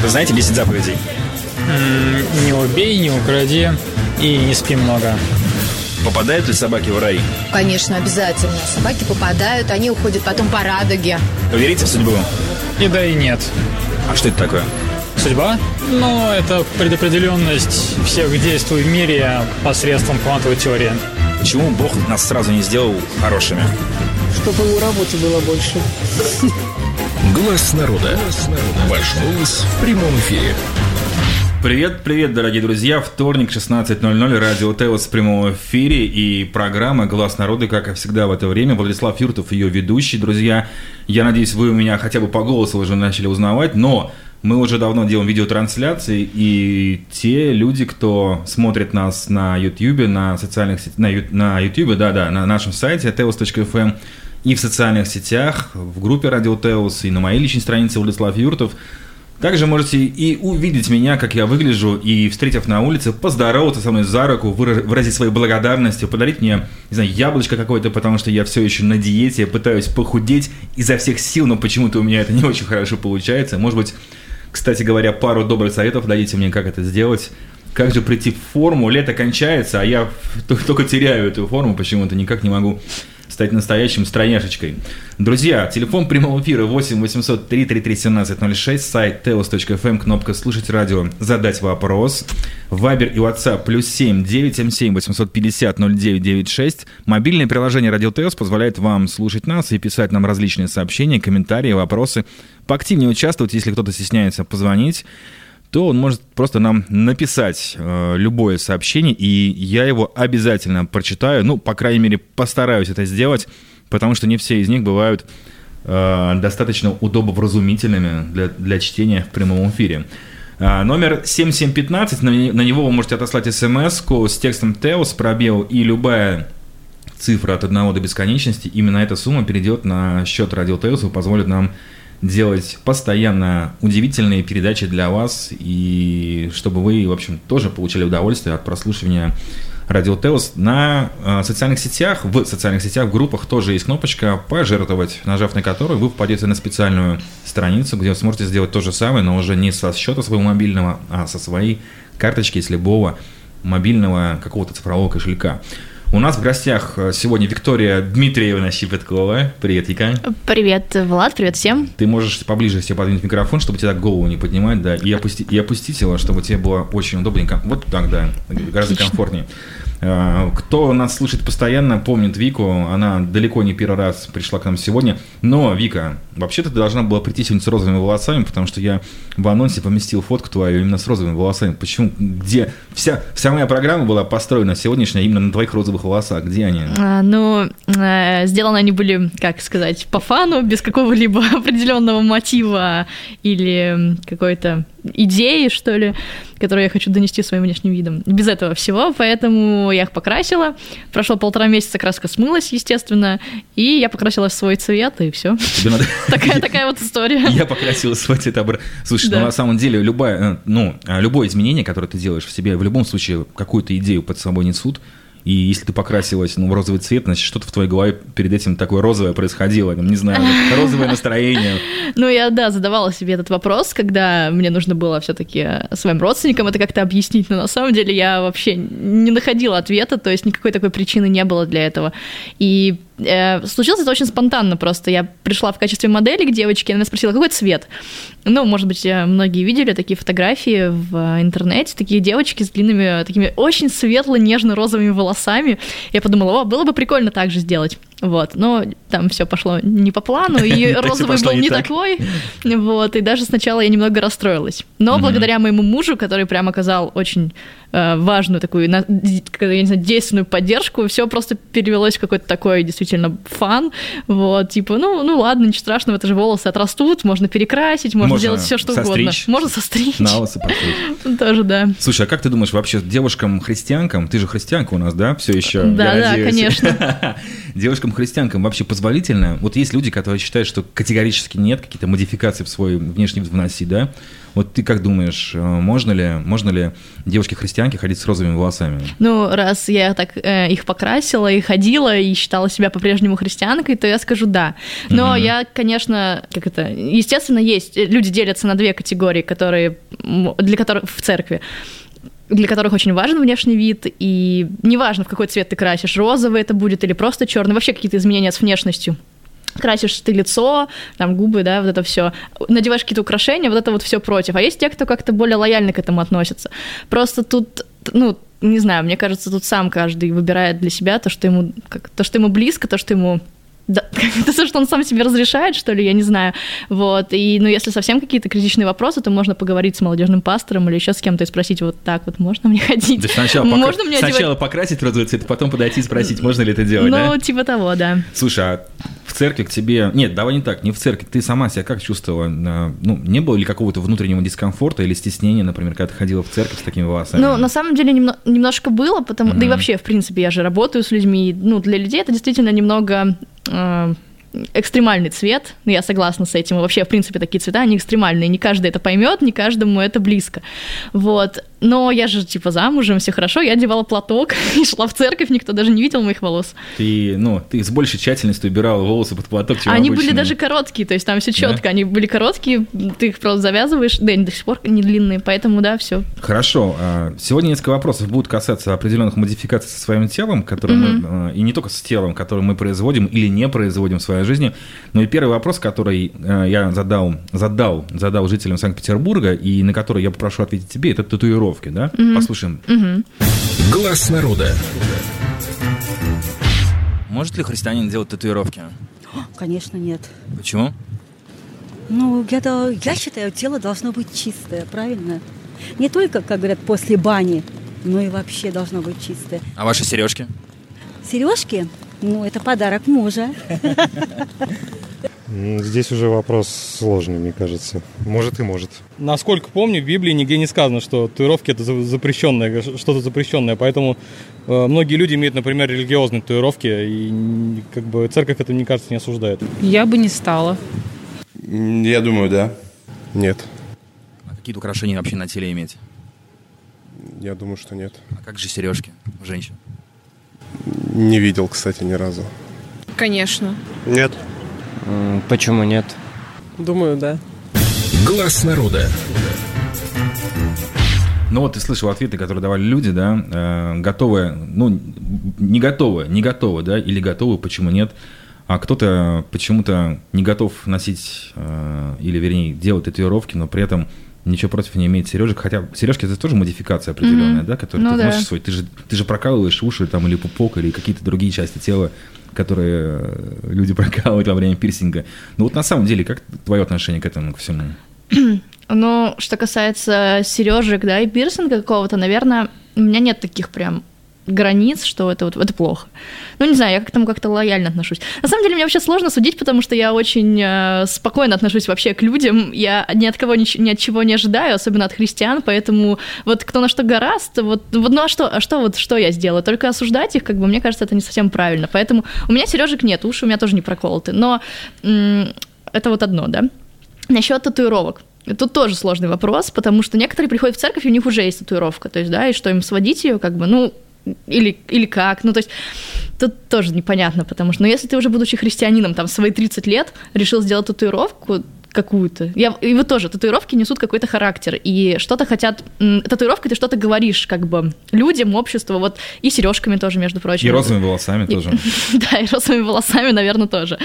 Вы знаете 10 заповедей? Не убей, не укради и не спи много. Попадают ли собаки в рай? Конечно, обязательно. Собаки попадают, они уходят потом по радуге. Вы верите в судьбу? И да, и нет. А что это такое? Судьба? Ну, это предопределенность всех действий в мире посредством квантовой теории. Почему Бог нас сразу не сделал хорошими? Чтобы ему работы было больше. Глаз народа. Ваш голос в прямом эфире. Привет, дорогие друзья. Вторник, 16:00, радио Теос в прямом эфире и программа «Глаз народа», как и всегда в это время. Владислав Юртов, ее ведущий. Друзья, я надеюсь, вы у меня хотя бы по голосу уже начали узнавать, но мы уже давно делаем видеотрансляции, и те люди, кто смотрит нас на YouTube, на социальных сетях, на YouTube, на нашем сайте teos.fm и в социальных сетях, в группе Радио Теос и на моей личной странице Владислав Юртов, также можете и увидеть меня, как я выгляжу, и, встретив на улице, поздороваться со мной за руку, выразить свою благодарность, подарить мне, не знаю, яблочко какое-то, потому что я все еще на диете, пытаюсь похудеть изо всех сил, но почему-то у меня это не очень хорошо получается. Может быть, кстати говоря, пару добрых советов дадите мне, как это сделать. Как же прийти в форму? Лето кончается, а я только теряю эту форму, почему-то никак не могу стать настоящим стройняшечкой. Друзья, телефон прямого эфира 8 800 333 1706, сайт teos.fm, кнопка «Слушать радио», задать вопрос. Вайбер и WhatsApp +7 977 850 0996. Мобильное приложение Радио Теос позволяет вам слушать нас и писать нам различные сообщения, комментарии, вопросы. Поактивнее участвовать, если кто-то стесняется позвонить, то он может просто нам написать любое сообщение, и я его обязательно прочитаю. Ну, по крайней мере, постараюсь это сделать, потому что не все из них бывают достаточно удобовразумительными для чтения в прямом эфире. Номер 7715, на него вы можете отослать смс-ку с текстом «Теос», пробел и любая цифра от 1 до бесконечности. Именно эта сумма перейдет на счет Радио Теос и позволит нам делать постоянно удивительные передачи для вас, и чтобы вы, в общем, тоже получали удовольствие от прослушивания Радио Теос. На социальных сетях, в группах тоже есть кнопочка «Пожертвовать», нажав на которую вы попадете на специальную страницу, где вы сможете сделать то же самое, но уже не со счета своего мобильного, а со своей карточки с любого мобильного какого-то цифрового кошелька. У нас в гостях сегодня Виктория Дмитриевна Щепеткова. Привет, Вика. Привет, Влад, привет всем. Ты можешь поближе себе подвинуть микрофон, чтобы тебе так голову не поднимать, да, и опустить его, чтобы тебе было очень удобненько. Вот так, да, гораздо комфортнее. Кто нас слушает постоянно, помнит Вику, она далеко не первый раз пришла к нам сегодня. Но, Вика, вообще-то ты должна была прийти сегодня с розовыми волосами, потому что я в анонсе поместил фотку твою именно с розовыми волосами. Почему? Где? Вся моя программа была построена сегодняшняя именно на твоих розовых волосах. Где они? Сделаны они были, как сказать, по фану, без какого-либо определенного мотива или какой-то идеи, что ли, которую я хочу донести своим внешним видом. Без этого всего, поэтому я их покрасила. Прошло 1,5 месяца, краска смылась, естественно, и я покрасила свой цвет, и все. Такая вот история. Я покрасила свой цвет. Слушай, на самом деле любое изменение, которое ты делаешь в себе, в любом случае какую-то идею под собой несут. И если ты покрасилась в розовый цвет, значит, что-то в твоей голове перед этим такое розовое происходило. Не знаю, розовое настроение. Я, задавала себе этот вопрос, когда мне нужно было все-таки своим родственникам это как-то объяснить. Но на самом деле я вообще не находила ответа, то есть никакой такой причины не было для этого. И случилось это очень спонтанно просто. Я пришла в качестве модели к девочке, она меня спросила, какой цвет? Может быть, многие видели такие фотографии в интернете, такие девочки с длинными, такими очень светло-нежно-розовыми волосами. Я подумала, было бы прикольно так же сделать. Но там все пошло не по плану, и розовый был не такой. И даже сначала я немного расстроилась. Но благодаря моему мужу, который прям оказал очень важную такую, я не знаю, действенную поддержку, все просто перевелось в какой-то такой действительно фан. Ладно, ничего страшного, это же волосы отрастут, можно перекрасить, можно делать все, что угодно. Можно состричь. На волосы постричь. Тоже, да. Слушай, а как ты думаешь, вообще девушкам-христианкам, ты же христианка у нас, да, все еще? Да, конечно. Девушкам христианкам вообще позволительно? Вот есть люди, которые считают, что категорически нет, какие-то модификации в свой внешний вид вносить, да? Вот ты как думаешь, можно ли девушке-христианке ходить с розовыми волосами? Ну, раз я так их покрасила и ходила, и считала себя по-прежнему христианкой, то я скажу да. Но я, конечно, естественно, есть, люди делятся на две категории, для которых в церкви, для которых очень важен внешний вид, и неважно, в какой цвет ты красишь, розовый это будет или просто черный, вообще какие-то изменения с внешностью. Красишь ты лицо, там губы, да, вот это все, надеваешь какие-то украшения, вот это вот все против. А есть те, кто как-то более лояльно к этому относится. Просто тут, не знаю, мне кажется, тут сам каждый выбирает для себя то, что ему близко, то, что ему... Да, это то, что он сам себе разрешает, что ли, я не знаю. Вот. И, если совсем какие-то критичные вопросы, то можно поговорить с молодежным пастором или еще с кем-то и спросить, вот так вот, можно мне ходить? То есть сначала покрасить розовый цвет, потом подойти и спросить, можно ли это делать, да? Типа того, да. Слушай, а в церкви к тебе... Нет, давай не так, не в церкви. Ты сама себя как чувствовала? Не было ли какого-то внутреннего дискомфорта или стеснения, например, когда ты ходила в церковь с такими волосами? На самом деле немножко было, да и вообще, в принципе, я же работаю с людьми, для людей это действительно немного... экстремальный цвет, я согласна с этим, и вообще, в принципе, такие цвета, они экстремальные, не каждый это поймет, не каждому это близко, вот, но я же, замужем, все хорошо, я одевала платок и шла в церковь, никто даже не видел моих волос. Ты с большей тщательностью убирала волосы под платок, чем они обычно. Были даже короткие, то есть там все четко, да? Они были короткие, ты их просто завязываешь, да, они до сих пор не длинные, поэтому, да, все. Хорошо, сегодня несколько вопросов будут касаться определенных модификаций со своим телом, которые мы, и не только с телом, которые мы производим или не производим в своей жизни. Ну и первый вопрос, который я задал жителям Санкт-Петербурга, и на который я попрошу ответить тебе, это татуировки, да? Послушаем. Глаз народа. Может ли христианин делать татуировки? Конечно, нет. Почему? Я считаю, тело должно быть чистое, правильно? Не только, как говорят, после бани, но и вообще должно быть чистое. А ваши сережки? Сережки? Это подарок мужа. Здесь уже вопрос сложный, мне кажется. Может и может. Насколько помню, в Библии нигде не сказано, что татуировки это запрещенное, что-то запрещенное. Поэтому многие люди имеют, например, религиозные татуировки, и церковь это, мне кажется, не осуждает. Я бы не стала. Я думаю, да. Нет. А какие украшения вообще на теле иметь? Я думаю, что нет. А как же сережки у женщин? Не видел, кстати, ни разу. Конечно. Нет. Почему нет? Думаю, да. Глаз народа. Ты слышал ответы, которые давали люди, да, готовые, не готовы, да, или готовы, почему нет, а кто-то почему-то не готов носить, или, вернее, делать татуировки, но при этом ничего против не имеет сережек, хотя сережки это тоже модификация определенная, да, которую ты носишь свой, ты же прокалываешь уши там или пупок, или какие-то другие части тела, которые люди прокалывают во время пирсинга. На самом деле, как твое отношение к этому, ко всему? Что касается сережек, да, и пирсинга какого-то, наверное, у меня нет таких прям границ, что это плохо. Не знаю, я к этому как-то лояльно отношусь. На самом деле, мне вообще сложно судить, потому что я очень спокойно отношусь вообще к людям. Я ни от кого ни от чего не ожидаю, особенно от христиан, поэтому кто на что гораст, что я сделаю? Только осуждать их, мне кажется, это не совсем правильно. Поэтому у меня сережек нет, уши у меня тоже не проколоты. Но это одно, да. Насчет татуировок. Тут тоже сложный вопрос, потому что некоторые приходят в церковь, и у них уже есть татуировка. То есть, да, и что им сводить ее, или как, то есть тут тоже непонятно, потому что, если ты уже, будучи христианином, в свои 30 лет решил сделать татуировку какую-то, и вы тоже, татуировки несут какой-то характер, и что-то хотят, татуировкой ты что-то говоришь, людям, обществу, и сережками тоже, между прочим. И розовыми волосами тоже. Да, и розовыми волосами, наверное, тоже.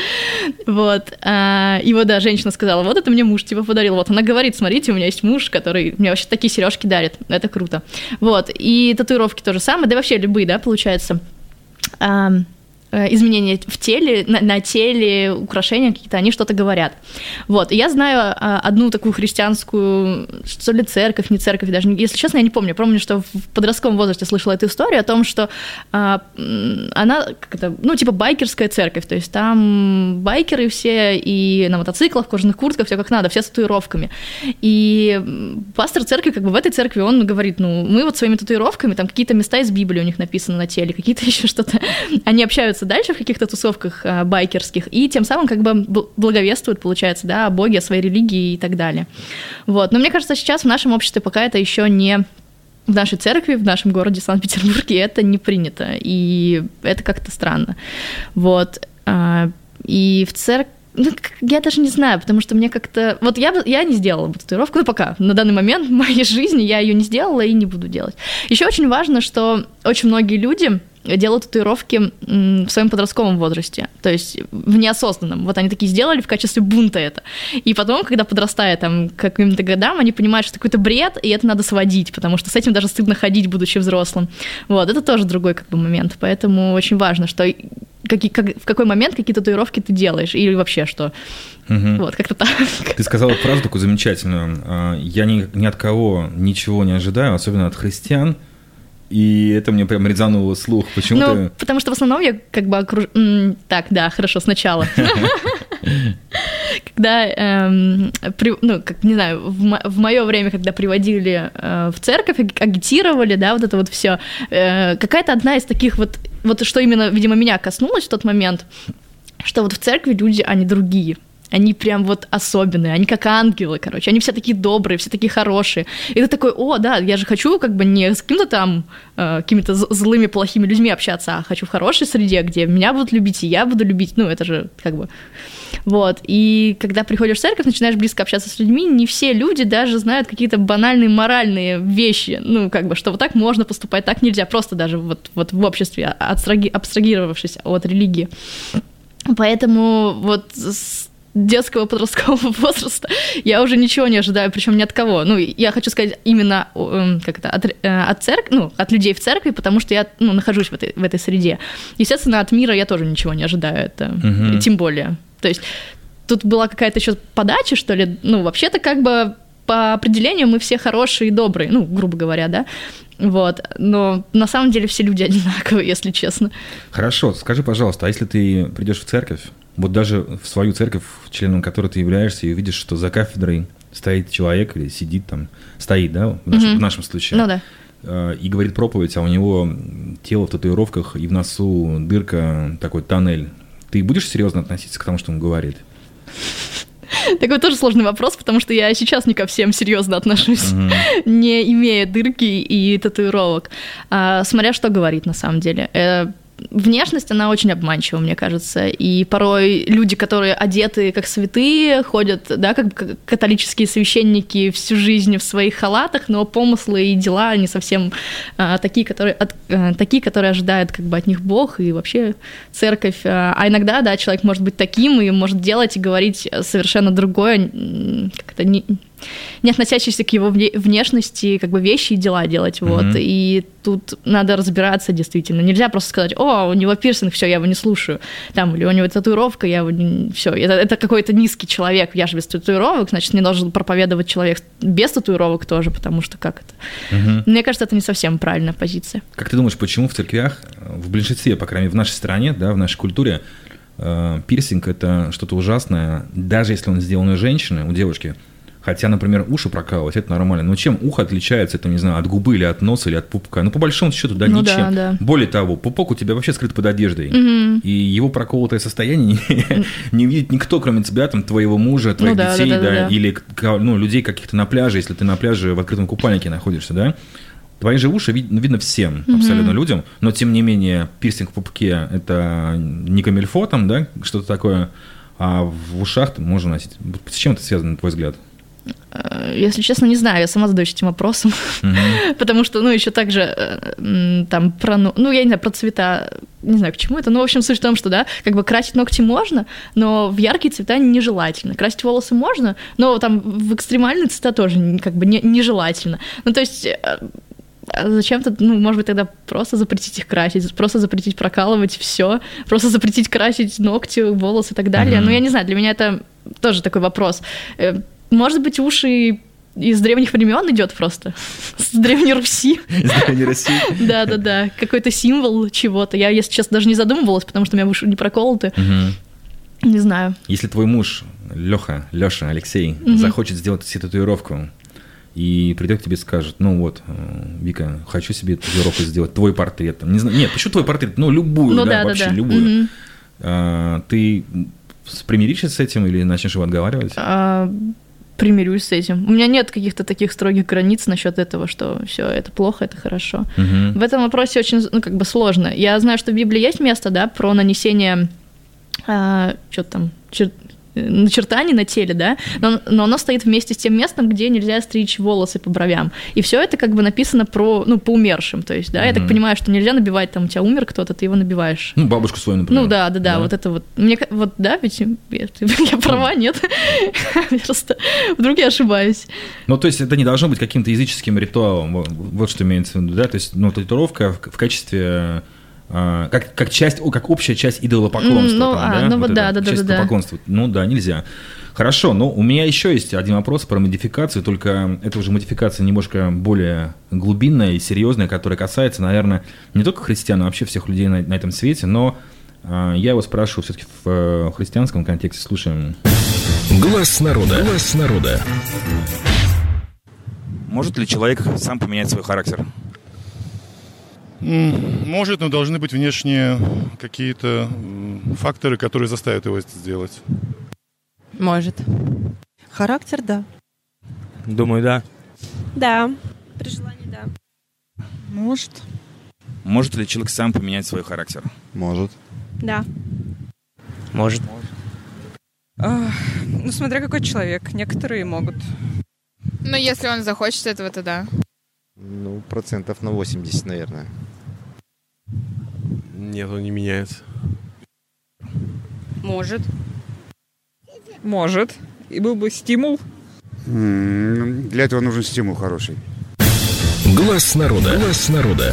Да, женщина сказала, это мне муж подарил, она говорит, смотрите, у меня есть муж, который мне вообще такие сережки дарит, это круто. И татуировки то же самое, да и вообще любые, да, получается, изменения в теле, на теле, украшения какие-то, они что-то говорят. Я знаю одну такую христианскую, что ли, церковь, не церковь, даже, если честно, я не помню. Помню, что в подростковом возрасте слышала эту историю о том, что она, байкерская церковь, то есть там байкеры все, и на мотоциклах, в кожаных куртках, все как надо, все с татуировками. И пастор церкви, в этой церкви, он говорит, мы своими татуировками, там какие-то места из Библии у них написаны на теле, какие-то еще что-то, они общаются развлекаются дальше в каких-то тусовках байкерских, и тем самым как бы благовествуют, получается, да, о Боге, о своей религии и так далее. Вот. Но мне кажется, сейчас в нашем обществе пока это еще не... В нашей церкви, в нашем городе Санкт-Петербурге это не принято, и это как-то странно. Вот. И в церкви... Ну, я даже не знаю, потому что мне как-то... Вот я не сделала бы татуировку, ну, пока. На данный момент в моей жизни я ее не сделала и не буду делать. Еще очень важно, что очень многие люди делают татуировки в своем подростковом возрасте, то есть в неосознанном. Вот они такие сделали в качестве бунта это. И потом, когда подрастая там к каким-то годам, они понимают, что это какой-то бред, и это надо сводить, потому что с этим даже стыдно ходить, будучи взрослым. Вот, это тоже другой как бы момент. Поэтому очень важно, что в какой момент какие татуировки ты делаешь, или вообще что. Вот, как-то так. Ты сказала фразу такую замечательную. Я ни от кого ничего не ожидаю, особенно от христиан. И это мне прям резануло слух. Почему ты... Ну, потому что в основном я как бы Так, да, хорошо, сначала. Когда, ну, как, не знаю, в мое время, когда приводили в церковь, агитировали, да, вот это вот все, какая-то одна из таких вот что именно, видимо, меня коснулось в тот момент, что вот в церкви люди, они другие. Они прям вот особенные, они как ангелы, короче, они все такие добрые, все такие хорошие. И ты такой, о, да, я же хочу как бы не с какими-то там какими-то злыми, плохими людьми общаться, а хочу в хорошей среде, где меня будут любить, и я буду любить, ну, это же как бы... Вот, и когда приходишь в церковь, начинаешь близко общаться с людьми, не все люди даже знают какие-то банальные моральные вещи, ну, как бы, что вот так можно поступать, так нельзя, просто даже вот в обществе, абстрагировавшись от религии. Поэтому вот с детского подросткового возраста я уже ничего не ожидаю, причем ни от кого. Ну, я хочу сказать именно от церкви, ну, от людей в церкви, потому что я нахожусь в этой среде. Естественно, от мира я тоже ничего не ожидаю, это тем более. То есть тут была какая-то еще подача, что ли, ну, вообще-то как бы по определению мы все хорошие и добрые, ну, грубо говоря, да, вот, но на самом деле все люди одинаковые, если честно. Хорошо, скажи, пожалуйста, а если ты придешь в церковь, вот даже в свою церковь, членом которой ты являешься, и увидишь, что за кафедрой стоит человек или сидит там, стоит, да, в нашем случае, ну, да. И говорит проповедь, а у него тело в татуировках и в носу дырка, такой тоннель, ты будешь серьезно относиться к тому, что он говорит? Такой тоже сложный вопрос, потому что я сейчас не ко всем серьезно отношусь, не имея дырки и татуировок, смотря что говорит на самом деле. Внешность, она очень обманчива, мне кажется, и порой люди, которые одеты как святые, ходят, да, как католические священники всю жизнь в своих халатах, но помыслы и дела не совсем такие, которые ожидают как бы от них Бог и вообще церковь. А иногда, да, человек может быть таким и может делать и говорить совершенно другое, как-то не относящиеся к его внешности, как бы вещи и дела делать, вот, и тут надо разбираться действительно, нельзя просто сказать, о, у него пирсинг, все, я его не слушаю, там, или у него татуировка, я его не... все, это какой-то низкий человек, я же без татуировок, значит, не должен проповедовать человек без татуировок тоже, потому что как это? Мне кажется, это не совсем правильная позиция. Как ты думаешь, почему в церквях, в большинстве, по крайней мере, в нашей стране, да, в нашей культуре, пирсинг – это что-то ужасное, даже если он сделан у женщины, у девушки. Хотя, например, уши прокалывать – это нормально. Но чем ухо отличается, это, не знаю, от губы или от носа, или от пупка? Ну, по большому счету, да, ну, ничем. Да. Более того, пупок у тебя вообще скрыт под одеждой. И его проколотое состояние не видит никто, кроме тебя, там, твоего мужа, твоих детей, да, или людей каких-то на пляже, если ты на пляже в открытом купальнике находишься, да? Твои же уши видно всем, абсолютно людям, но, тем не менее, пирсинг в пупке – это не камильфо, там, да, что-то такое, а в ушах можно носить. С чем это связано, на твой взгляд? Если честно, не знаю, я сама задаюсь этим вопросом, потому что, еще также там про, я не знаю, про цвета, не знаю, к чему это, в общем, суть в том, что, да, как бы красить ногти можно, но в яркие цвета нежелательно, красить волосы можно, но там в экстремальные цвета тоже как бы нежелательно, то есть... Зачем-то, может быть, тогда просто запретить их красить, просто запретить прокалывать все, просто запретить красить ногти, волосы и так далее. Я не знаю, для меня это тоже такой вопрос. Может быть, уши из древних времен идет просто, с Древней Руси. Из Древней Руси? Да, какой-то символ чего-то. Я, если честно, даже не задумывалась, потому что у меня уши не проколоты. Не знаю. Если твой муж, Лёша, Алексей, захочет сделать себе татуировку, и придет к тебе и скажет, ну вот, Вика, хочу себе татуировку сделать, твой портрет. Там, не знаю, нет, почему твой портрет? Ну, любую, Ну, да, да, вообще да. любую. Ты примиришься с этим или начнешь его отговаривать? Примирюсь с этим. У меня нет каких-то таких строгих границ насчет этого, что все это плохо, это хорошо. В этом вопросе очень, ну, как бы сложно. Я знаю, что в Библии есть место, да, про нанесение что-то там, начертаний на теле, да, но оно стоит вместе с тем местом, где нельзя стричь волосы по бровям. И все это как бы написано про, ну, по умершим, то есть, да, я так понимаю, что нельзя набивать, там, у тебя умер кто-то, ты его набиваешь. Ну, бабушку свою, например. Ну, да, вот это вот. Мне, вот, да, ведь я права, нет? Просто вдруг я ошибаюсь. Ну, то есть, это не должно быть каким-то языческим ритуалом, вот что имеется в виду, да, то есть, ну, татуировка в качестве... Как часть, как общая часть идолопоклонства. Ну, там, да? ну вот да. идолопоклонства. Ну да, нельзя. Хорошо, но у меня еще есть один вопрос про модификацию, только это уже модификация немножко более глубинная и серьезная, которая касается, наверное, не только христиан, а вообще всех людей на этом свете, но я его спрашиваю все-таки в христианском контексте. Слушаем. Глаз народа. Глаз народа. Может ли человек сам поменять свой характер? Может, но должны быть внешние какие-то факторы, которые заставят его это сделать. Может. Характер, да. Думаю, да. Да. При желании, да. Может. Может ли человек сам поменять свой характер? Может. Да. Может. Ну, смотря какой человек. Некоторые могут. Но если он захочет этого, то да. Ну, 80%, наверное. Нет, он не меняется. Может. Может. И был бы стимул. Для этого нужен стимул хороший. Глаз народа. Глаз народа.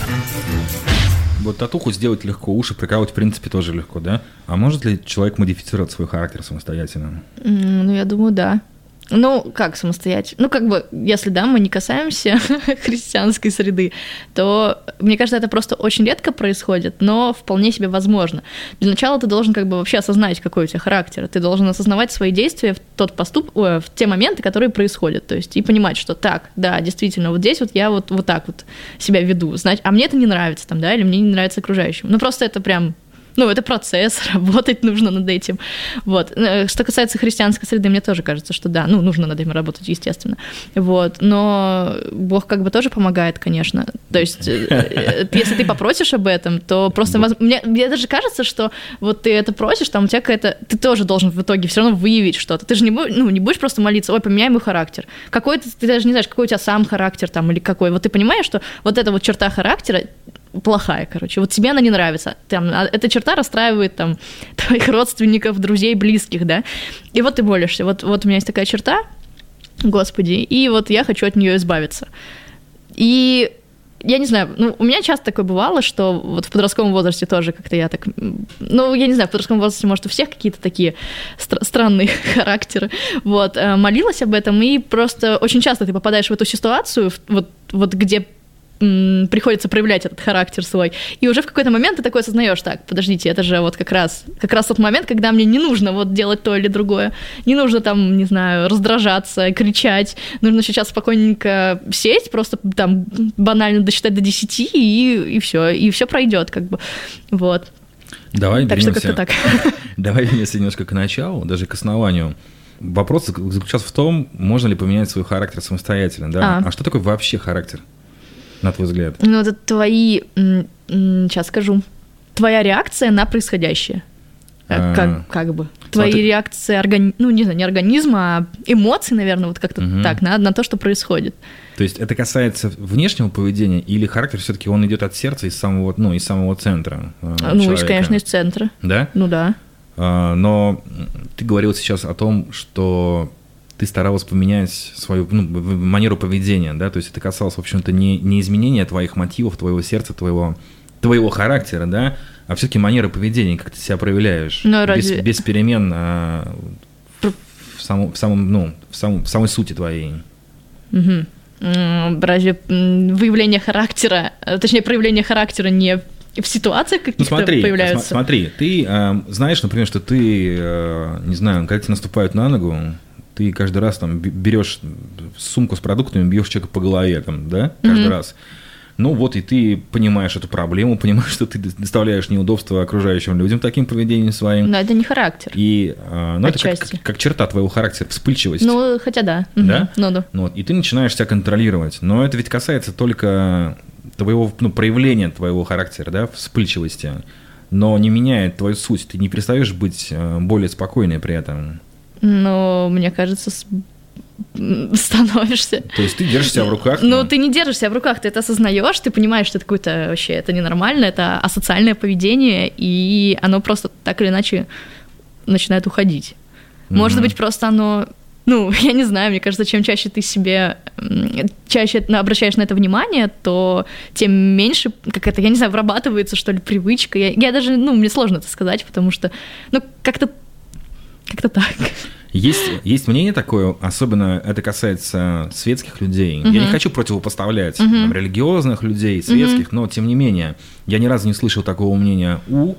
Вот татуху сделать легко, уши прикалывать, в принципе, тоже легко, да? А может ли человек модифицировать свой характер самостоятельно? Ну, я думаю, да. Ну, как самостоятельно? Ну, как бы, если, да, мы не касаемся христианской среды, то, мне кажется, это просто очень редко происходит, но вполне себе возможно. Для начала ты должен как бы вообще осознать, какой у тебя характер. Ты должен осознавать свои действия в в те моменты, которые происходят. То есть, и понимать, что так, да, действительно, вот здесь вот я вот так вот себя веду. А мне это не нравится, там, да, или мне не нравится окружающим. Ну, просто это прям... Ну, это процесс, работать нужно над этим. Вот. Что касается христианской среды, мне тоже кажется, что да, ну, нужно над этим работать, естественно. Вот. Но Бог как бы тоже помогает, конечно. То есть, если ты попросишь об этом, то просто... Мне даже кажется, что вот ты это просишь, там у тебя какая-то... Ты тоже должен в итоге все равно выявить что-то. Ты же не будешь просто молиться, ой, поменяй мой характер. Ты даже не знаешь, какой у тебя сам характер там или какой. Вот ты понимаешь, что вот эта вот черта характера плохая, короче. Вот тебе она не нравится. Там, эта черта расстраивает там твоих родственников, друзей, близких, да. И вот ты молишься. Вот у меня есть такая черта, Господи, и вот я хочу от нее избавиться. И я не знаю, ну, у меня часто такое бывало, что вот в подростковом возрасте тоже как-то я так... Ну, я не знаю, в подростковом возрасте, может, у всех какие-то такие странные характеры. Вот, молилась об этом, и просто очень часто ты попадаешь в эту ситуацию, вот где приходится проявлять этот характер свой. И уже в какой-то момент ты такой осознаешь, так, подождите, это же вот как раз тот момент, когда мне не нужно вот делать то или другое. Не нужно там, не знаю, раздражаться, кричать. Нужно сейчас спокойненько сесть, просто там банально досчитать до 10, и все пройдет, как бы. Вот. Давай так вернемся. Что как-то так. Давай вернемся немножко к началу, даже к основанию. Вопрос заключался в том, можно ли поменять свой характер самостоятельно, да? А что такое вообще характер? На твой взгляд? Ну, это сейчас скажу, твоя реакция на происходящее. Как бы. Твои реакции, ну, не знаю, не организма, а эмоций, наверное, вот как-то так, на то, что происходит. То есть это касается внешнего поведения, или характер все-таки он идет от сердца, из самого центра человека? Конечно, из центра. Да? Ну, да. Но ты говорил сейчас о том, что ты старалась поменять свою манеру поведения, да, то есть это касалось, в общем-то, не изменения твоих мотивов, твоего сердца, твоего характера, да, а все-таки манера поведения, как ты себя проявляешь, без перемен в самой сути твоей. Угу. Разве выявление характера, точнее, проявление характера не в ситуациях каких-то появляются? Смотри, ты знаешь, например, что ты, не знаю, когда тебе наступают на ногу, ты каждый раз там берешь сумку с продуктами, бьешь человека по голове, там, да, каждый раз. Ну вот и ты понимаешь эту проблему, понимаешь, что ты доставляешь неудобства окружающим людям таким поведением своим. Но это не характер. И это как черта твоего характера, вспыльчивость. Ну, хотя да. Да? Ну да. Ну, вот, и ты начинаешь себя контролировать. Но это ведь касается только твоего, проявления твоего характера, да, вспыльчивости. Но не меняет твою суть. Ты не перестаешь быть более спокойной при этом. Но мне кажется, становишься. То есть ты держишь себя в руках? Ну, ты не держишь себя в руках, ты это осознаешь, ты понимаешь, что это какое-то вообще, это ненормально, это асоциальное поведение, и оно просто так или иначе начинает уходить. Может быть, просто оно, ну, я не знаю, мне кажется, чем чаще ты чаще обращаешь на это внимание, то тем меньше, как это, я не знаю, вырабатывается, что ли, привычка. Я даже, мне сложно это сказать, потому что, как-то так. Есть мнение такое, особенно это касается светских людей. Я не хочу противопоставлять там, религиозных людей, светских, но тем не менее, я ни разу не слышал такого мнения у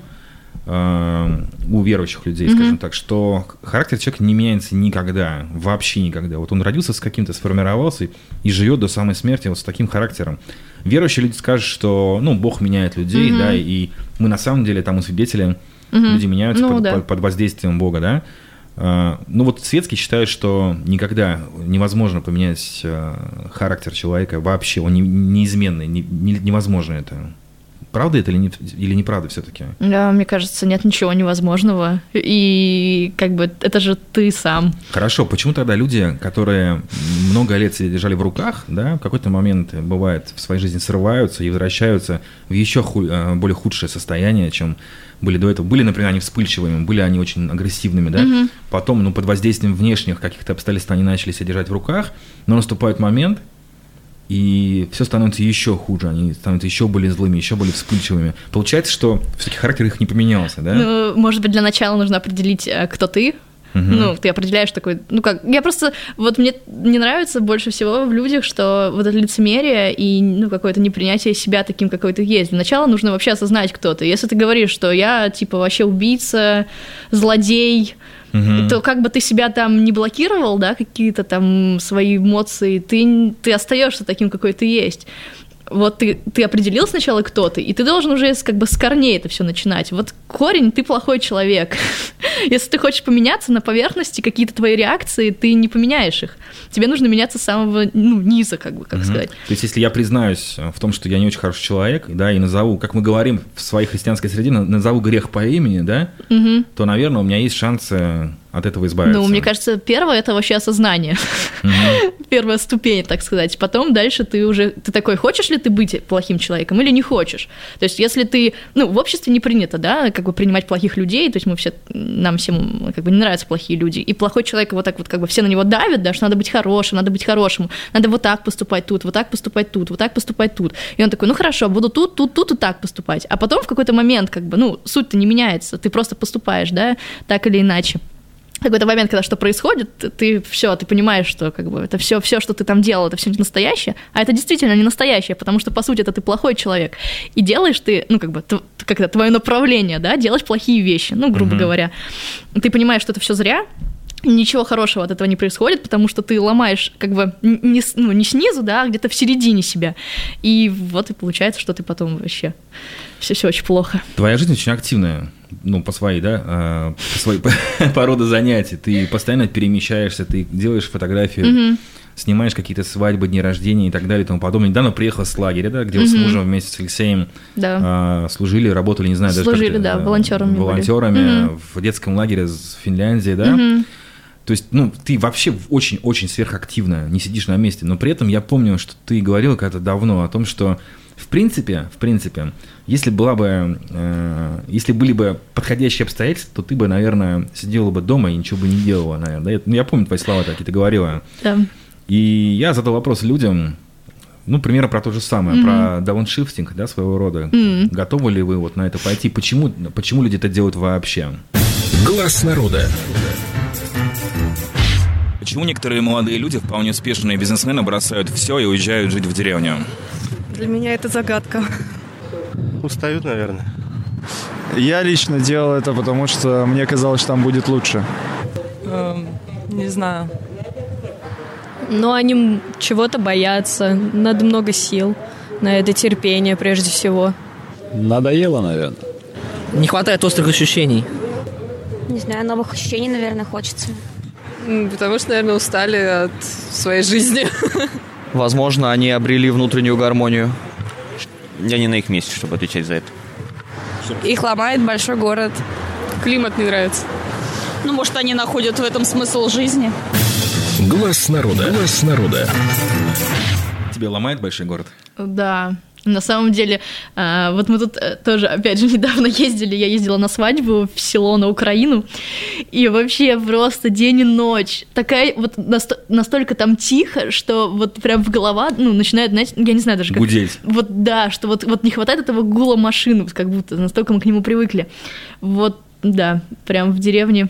верующих людей, скажем так, что характер человека не меняется никогда, вообще никогда. Вот он родился с каким-то, сформировался и живет до самой смерти вот с таким характером. Верующие люди скажут, что Бог меняет людей, да, и мы на самом деле тому свидетели, люди меняются под воздействием Бога, да. Ну вот светские считают, что никогда невозможно поменять характер человека вообще, он неизменный, невозможно это. Правда это или неправда все-таки? Да, мне кажется, нет ничего невозможного, и как бы это же ты сам. Хорошо, почему тогда люди, которые много лет себя держали в руках, да, в какой-то момент, бывает, в своей жизни срываются и возвращаются в еще более худшее состояние, чем были до этого? Были, например, они вспыльчивыми, были они очень агрессивными, да? Потом, под воздействием внешних каких-то обстоятельств они начали себя держать в руках, но наступает момент, и все становится еще хуже, они становятся еще более злыми, еще более вспыльчивыми. Получается, что все-таки характер их не поменялся, да? Ну, может быть, для начала нужно определить, кто ты. Ты определяешь такой, я просто, вот мне не нравится больше всего в людях, что вот это лицемерие и, какое-то непринятие себя таким, какой ты есть. Для начала нужно вообще осознать, кто ты. Если ты говоришь, что я, вообще убийца, злодей, то как бы ты себя там не блокировал, да, какие-то там свои эмоции, ты остаешься таким, какой ты есть. Вот ты определил сначала, кто ты, и ты должен уже с корней это все начинать. Вот корень, ты плохой человек. Если ты хочешь поменяться на поверхности, какие-то твои реакции, ты не поменяешь их. Тебе нужно меняться с самого низа, как сказать. То есть, если я признаюсь в том, что я не очень хороший человек, да, и назову, как мы говорим в своей христианской среде, назову грех по имени, да, то, наверное, у меня есть шансы от этого избавиться. Мне кажется, первое – это вообще осознание. Первая ступень, так сказать. Потом дальше ты такой, хочешь ли ты быть плохим человеком или не хочешь? То есть, если ты, в обществе не принято, да, принимать плохих людей, то есть нам всем не нравятся плохие люди, и плохой человек вот так вот все на него давят, да, что надо быть хорошим, надо вот так поступать тут, вот так поступать тут, вот так поступать тут. И он такой, хорошо, буду тут и так поступать. А потом в какой-то момент, суть-то не меняется, ты просто поступаешь, да, так или иначе. В какой-то момент, когда что происходит, ты понимаешь, что это все, что ты там делал, это все не настоящее, а это действительно не настоящее, потому что, по сути, это ты плохой человек. И делаешь ты, твое направление, да, делаешь плохие вещи, грубо говоря. Ты понимаешь, что это все зря, ничего хорошего от этого не происходит, потому что ты ломаешь не снизу, да, а где-то в середине себя. И вот и получается, что ты потом вообще все очень плохо. Твоя жизнь очень активная, по своей, да, по роду занятий. Ты постоянно перемещаешься, ты делаешь фотографии, снимаешь какие-то свадьбы, дни рождения и так далее и тому подобное. Недавно приехала с лагеря, да, где вы с мужем вместе с Алексеем служили, работали, не знаю, даже служили, да, волонтерами в детском лагере в Финляндии, да. То есть, ты вообще очень-очень сверхактивна, не сидишь на месте. Но при этом я помню, что ты говорила когда-то давно о том, что в принципе, если были бы подходящие обстоятельства, то ты бы, наверное, сидела бы дома и ничего бы не делала, наверное. Да? Я помню твои слова, такие ты говорила. Да. И я задал вопрос людям, примерно про то же самое, про дауншифтинг, да, своего рода. Готовы ли вы на это пойти? Почему люди это делают вообще? Глаз народа. Почему некоторые молодые люди, вполне успешные бизнесмены, бросают все и уезжают жить в деревню? Для меня это загадка. Устают, наверное. Я лично делал это, потому что мне казалось, что там будет лучше. Не знаю. Но они чего-то боятся, надо много сил на это, терпение прежде всего. Надоело, наверное. Не хватает острых ощущений. Не знаю, новых ощущений, наверное, хочется. Потому что, наверное, устали от своей жизни. Возможно, они обрели внутреннюю гармонию. Я не на их месте, чтобы отвечать за это. Их ломает большой город. Климат не нравится. Ну, может, они находят в этом смысл жизни. Глаз народа. Глаз народа. Тебя ломает большой город? Да. На самом деле, вот мы тут тоже, опять же, недавно ездили, я ездила на свадьбу в село на Украину, и вообще просто день и ночь, такая вот настолько там тихо, что вот прям в голова, ну, начинает, знаете, я не знаю даже как... Гудеть. Вот да, что вот не хватает этого гула машин, как будто, настолько мы к нему привыкли. Вот, да, прям в деревне...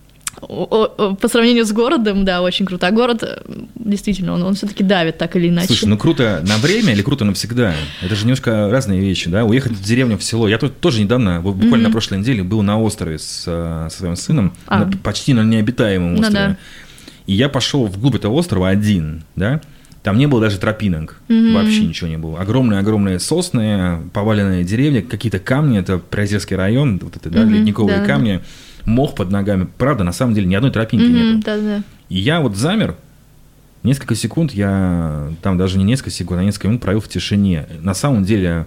По сравнению с городом, да, очень круто. А город, действительно, он все-таки давит так или иначе. Слушай, ну круто на время или круто навсегда? Это же немножко разные вещи, да? Уехать в деревню, в село. Я тут тоже недавно, буквально на прошлой неделе, был на острове со своим сыном, почти на необитаемом острове. Да. И я пошел вглубь этого острова один, да? Там не было даже тропинок, вообще ничего не было. Огромные-огромные сосны, поваленные деревья, какие-то камни, это Приозерский район, вот это, да, ледниковые камни. Мох под ногами. Правда, на самом деле ни одной тропинки нету. Да. И я вот замер. Несколько секунд я... Там даже не несколько секунд, а несколько минут провел в тишине. На самом деле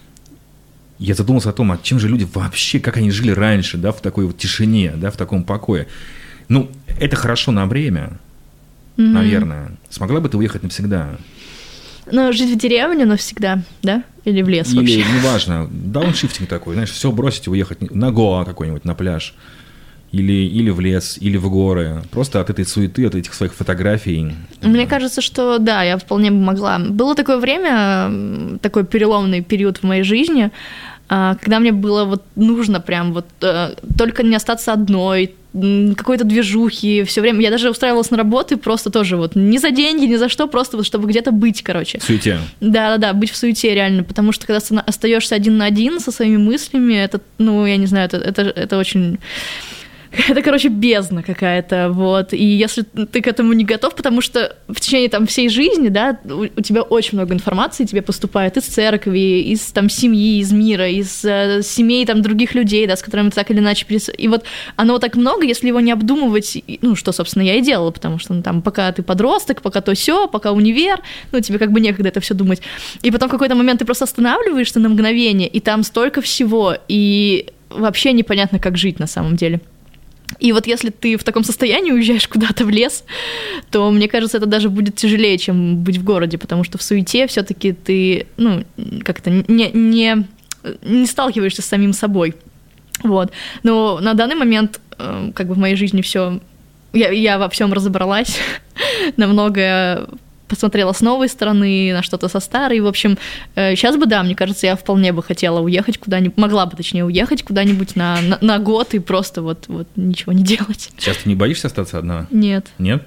я задумался о том, а чем же люди вообще, как они жили раньше, да, в такой вот тишине, да, в таком покое. Ну, это хорошо на время, наверное. Смогла бы ты уехать навсегда? Ну, жить в деревне навсегда, да? Или в лес вообще? Или, неважно, дауншифтинг такой, знаешь, все бросить и уехать на Гоа какой-нибудь, на пляж. Или в лес, или в горы. Просто от этой суеты, от этих своих фотографий. Мне кажется, что да, я вполне бы могла. Было такое время, такой переломный период в моей жизни, когда мне было вот нужно прям вот только не остаться одной, какой-то движухи, все время. Я даже устраивалась на работу просто тоже вот не за деньги, ни за что, просто вот чтобы где-то быть, короче. В суете. Да, быть в суете реально, потому что когда остаешься один на один со своими мыслями, это, ну, я не знаю, это очень... Это, короче, бездна какая-то, вот, и если ты к этому не готов, потому что в течение там всей жизни, да, у тебя очень много информации тебе поступает из церкви, из там семьи, из мира, из семей там других людей, да, с которыми ты так или иначе и вот оно так много, если его не обдумывать, ну, что, собственно, я и делала, потому что, ну, там, пока ты подросток, пока то сё, пока универ, ну, тебе как бы некогда это все думать, и потом в какой-то момент ты просто останавливаешься на мгновение, и там столько всего, и вообще непонятно, как жить на самом деле. И вот если ты в таком состоянии уезжаешь куда-то в лес, то, мне кажется, это даже будет тяжелее, чем быть в городе, потому что в суете все-таки ты, ну, как-то не сталкиваешься с самим собой. Вот. Но на данный момент, как бы в моей жизни все, я во всем разобралась, на многое посмотрела с новой стороны, на что-то со старой. В общем, сейчас бы, да, мне кажется, я вполне бы хотела уехать куда-нибудь, могла бы, точнее, уехать куда-нибудь на год и просто вот ничего не делать. Сейчас ты не боишься остаться одна? Нет. Нет?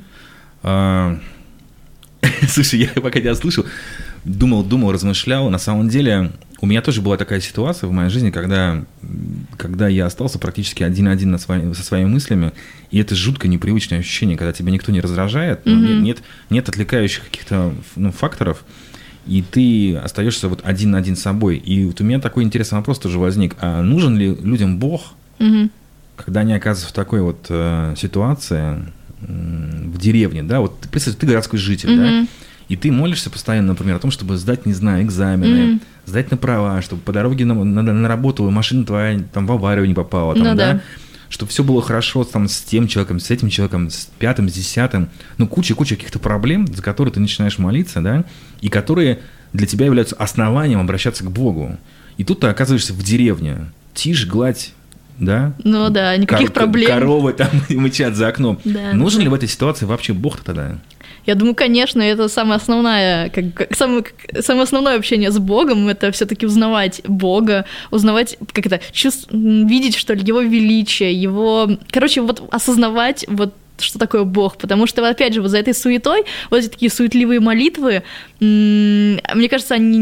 Слушай, я пока тебя слышал, думал, размышлял. На самом деле, у меня тоже была такая ситуация в моей жизни, когда я остался практически один-один со своими мыслями, и это жутко непривычное ощущение, когда тебя никто не раздражает, нет отвлекающих каких-то факторов, и ты остаешься вот один на один с собой. И вот у меня такой интересный вопрос тоже возник. А нужен ли людям Бог, когда они оказываются в такой вот ситуации в деревне, да? Вот представь, ты городской житель, да? И ты молишься постоянно, например, о том, чтобы сдать, не знаю, экзамены, сдать на права, чтобы по дороге на работу машина твоя там в аварию не попала, там, да? Чтобы все было хорошо там, с тем человеком, с этим человеком, с пятым, с десятым. Ну, куча каких-то проблем, за которые ты начинаешь молиться, да, и которые для тебя являются основанием обращаться к Богу. И тут ты оказываешься в деревне. Тишь, гладь, да? Ну да, никаких проблем. Коровы там мычат за окном. Да, нужен ли в этой ситуации вообще Бог тогда? Я думаю, конечно, это самое основное, самое основное общение с Богом, это все-таки узнавать Бога, узнавать, видеть, что ли, Его величие, Его, короче, вот осознавать вот что такое Бог, потому что, опять же, вот за этой суетой, вот эти такие суетливые молитвы, мне кажется, они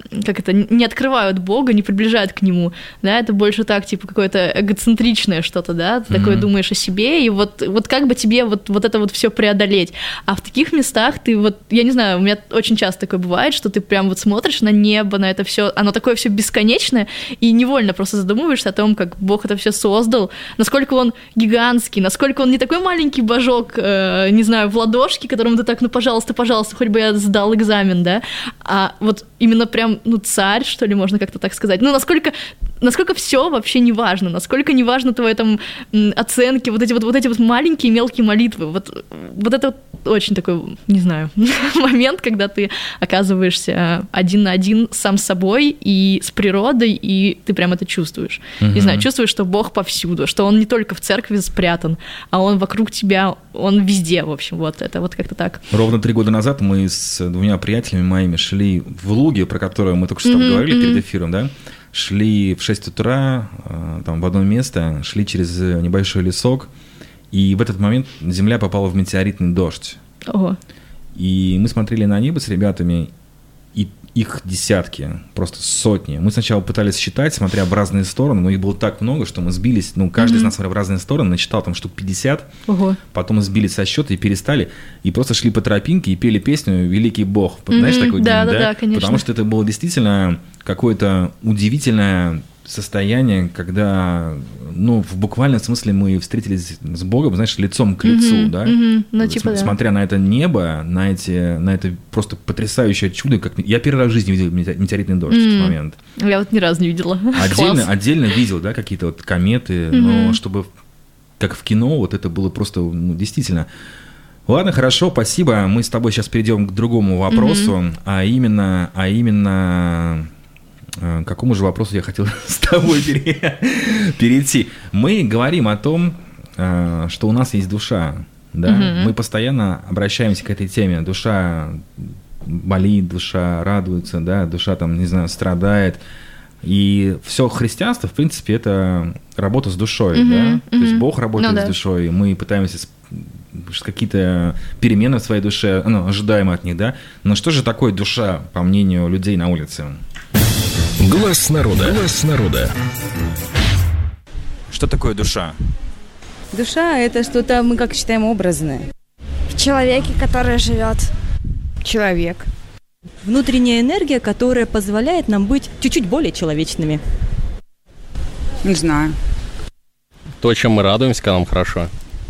не открывают Бога, не приближают к Нему, да, это больше так, типа, какое-то эгоцентричное что-то, да, ты такое думаешь о себе, и вот как бы тебе вот это вот все преодолеть, а в таких местах ты вот, я не знаю, у меня очень часто такое бывает, что ты прям вот смотришь на небо, на это все, оно такое все бесконечное, и невольно просто задумываешься о том, как Бог это все создал, насколько он гигантский, насколько он не такой маленький божок, не знаю, в ладошке, которому ты так, ну, пожалуйста, хоть бы я сдал экзамен, да, а вот именно прям, ну, царь, что ли, можно как-то так сказать, ну, насколько все вообще не важно, насколько не важно твои там оценки, вот эти вот маленькие мелкие молитвы, вот это вот очень такой, не знаю, момент, когда ты оказываешься один на один сам с собой и с природой, и ты прям это чувствуешь. Не знаю, чувствуешь, что Бог повсюду, что Он не только в церкви спрятан, а Он вокруг тебя, Он везде, в общем, вот это вот как-то так. Ровно 3 года назад мы с 2 приятелями моими шли в Луге, про которую мы только что там говорили перед эфиром, да, шли в 6 утра там в одно место, шли через небольшой лесок, и в этот момент земля попала в метеоритный дождь. Ого. И мы смотрели на небо с ребятами, и их десятки, просто сотни. Мы сначала пытались считать, смотря в разные стороны, но их было так много, что мы сбились, ну, каждый из нас смотрел в разные стороны, насчитал там штук 50, потом сбились со счета и перестали, и просто шли по тропинке и пели песню «Великий Бог». Знаешь такой день, да? Конечно. Потому что это было действительно какое-то удивительное состояние, когда, ну, в буквальном смысле мы встретились с Богом, знаешь, лицом к лицу, да? Ну, типа, смотря на это небо, на это просто потрясающее чудо, как я первый раз в жизни видел метеоритный дождь в этот момент. Я вот ни разу не видела. Отдельно видел, да, какие-то вот кометы, но чтобы как в кино, вот это было просто, ну, действительно. Ладно, хорошо, спасибо. Мы с тобой сейчас перейдем к другому вопросу, а именно к какому же вопросу я хотел с тобой перейти. Мы говорим о том, что у нас есть душа, да? Мы постоянно обращаемся к этой теме. Душа болит, душа радуется, да? Душа там, не знаю, страдает. И все христианство, в принципе, это работа с душой, да? То есть Бог работает с душой, мы пытаемся какие-то перемены в своей душе, ну, ожидаем от них, да? Но что же такое душа, по мнению людей на улице? Глаз народа. Глаз народа. Что такое душа? Душа – это что-то, мы как считаем, образное. В человеке, который живет. Человек. Внутренняя энергия, которая позволяет нам быть чуть-чуть более человечными. Не знаю. То, чем мы радуемся, когда нам хорошо.